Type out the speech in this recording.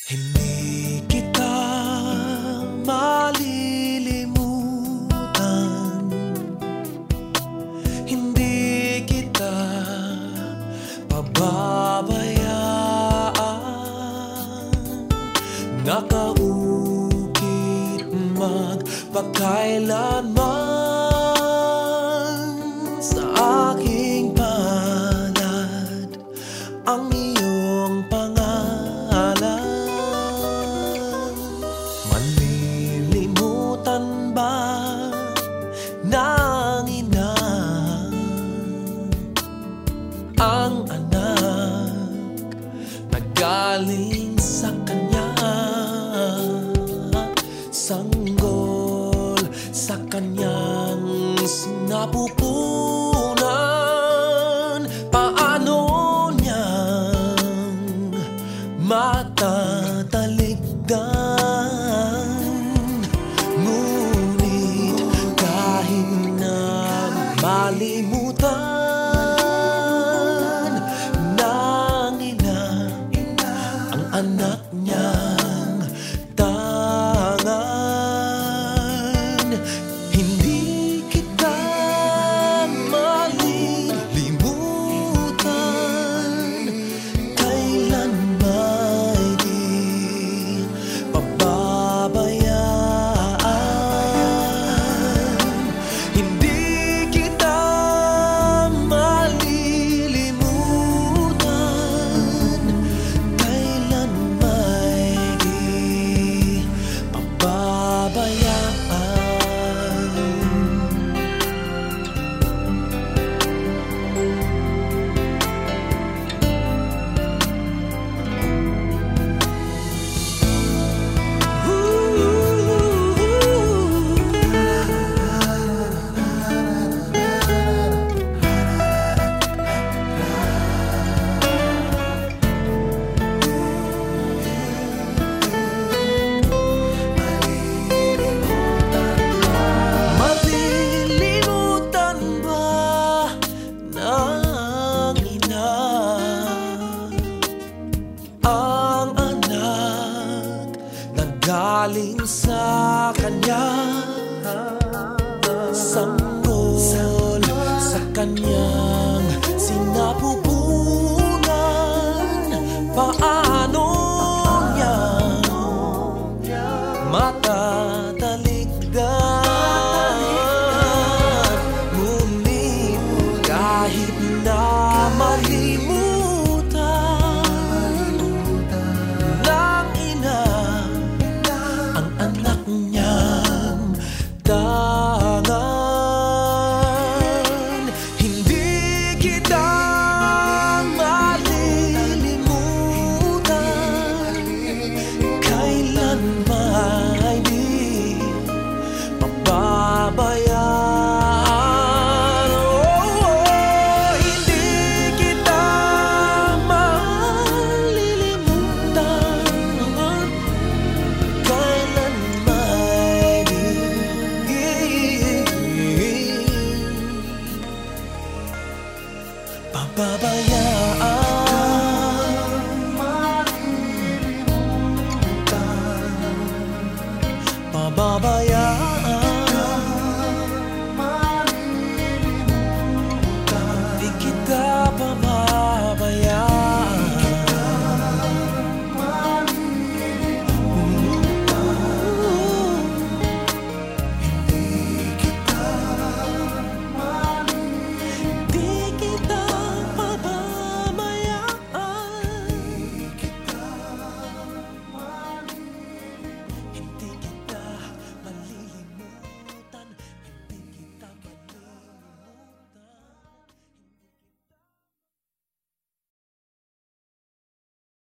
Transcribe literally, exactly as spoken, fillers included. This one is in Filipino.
Hindi kita malilimutan, hindi kita pababayaan. Nakaukit magpakailanman sa aking palad ang iyong pangalan. Malilimutan ba ng ina ang anak na galing sa kanya? Sanggol sa kanyang sinapupunan, paano niyang matatalikdan? Ngunit kahit na malimutan ng ina ang anak niyang tangan, hindi kita malilimutan. Kailan may di pababayaan. Hindi kita malilimutan. Kailan may di pababayaan. Malilimutan ba ng ina ang anak na galing sa kanya? Sanggol sa kanya